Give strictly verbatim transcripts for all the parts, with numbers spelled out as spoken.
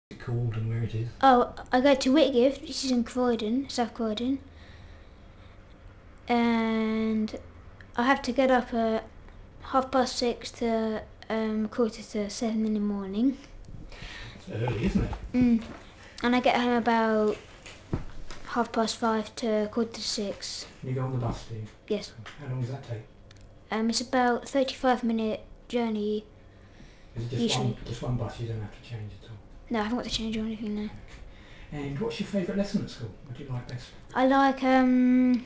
it called and where it is? Oh, I go to Whitgift, which is in Croydon, South Croydon. And I have to get up at half past six to um, quarter to seven in the morning. It's early, isn't it? Mm. And I get home about half past five to quarter to six. And you go on the bus, do you? Yes. How long does that take? Um, it's about thirty-five minute journey. Is it just Usually. one, just one bus, you don't have to change at all? No, I haven't got to change or anything now. And what's your favourite lesson at school? What do you like best? I like um,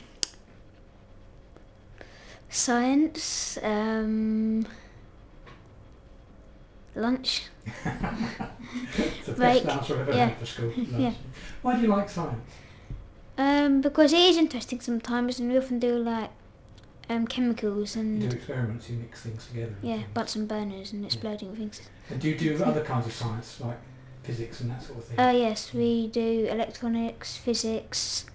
science, um, lunch. It's the Break. best answer I've ever Yeah. had for school. Lunch. Yeah. Why do you like science? Um, because it is interesting sometimes, and we often do like um, chemicals You and do experiments, you mix things together. and yeah, things. Bunsen burners and exploding things. And do you do other kinds of science, like physics and that sort of thing? Oh yes, we do electronics, physics,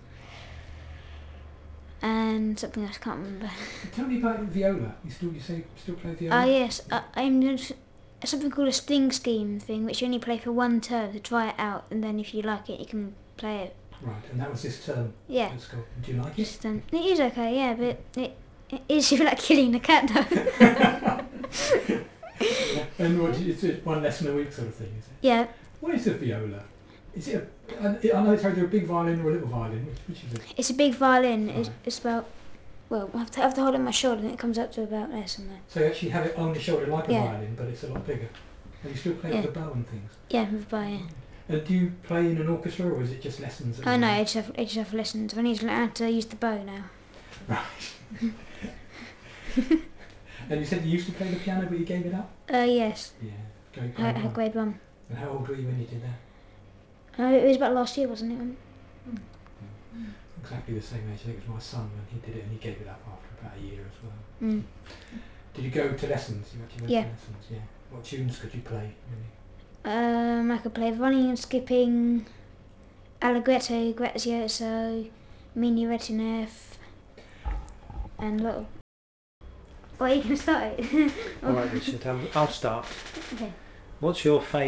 and something else I can't remember. Tell me about viola. You still, you say, still play viola? Oh yes, I, I'm doing s- something called a sting scheme thing, which you only play for one term to try it out, and then if you like it, you can play it. Right, and that was this term Yeah. at school. Do you like it? Just, um, it is okay, yeah, but it, it is you like killing the cat though. And what, it's a one lesson a week sort of thing, is it? Yeah, What is a viola? Is it a, I I know it's either a big violin or a little violin. Which, which is it? it's a big violin. It's, Right. it's about, well, I have to, I have to hold it on my shoulder and it comes up to about there somewhere. So you actually have it on your shoulder like a Yeah. violin, but it's a lot bigger. And you still play Yeah. with a bow and things. Yeah, with a bow, yeah. And do you play in an orchestra or is it just lessons? at Oh the no, I moment? just have, I just have lessons. I need to learn how to use the bow now. Right. And you said you used to play the piano but you gave it up? Uh, yes, Yeah. Great. I, I had grade one. And how old were you when you did that? Uh, it was about last year, wasn't it? Exactly the same age. I think it was my son when he did it and he gave it up after about a year as well. Mm. Did you go to lessons? You actually went Yeah. to lessons, yeah. What tunes could you play? Really? Um, I could play running and skipping, Allegretto, Grazioso, Mini Retinef, and a lot of... Well, you can start it. All right, Richard. Um, I'll start. Okay. What's your favourite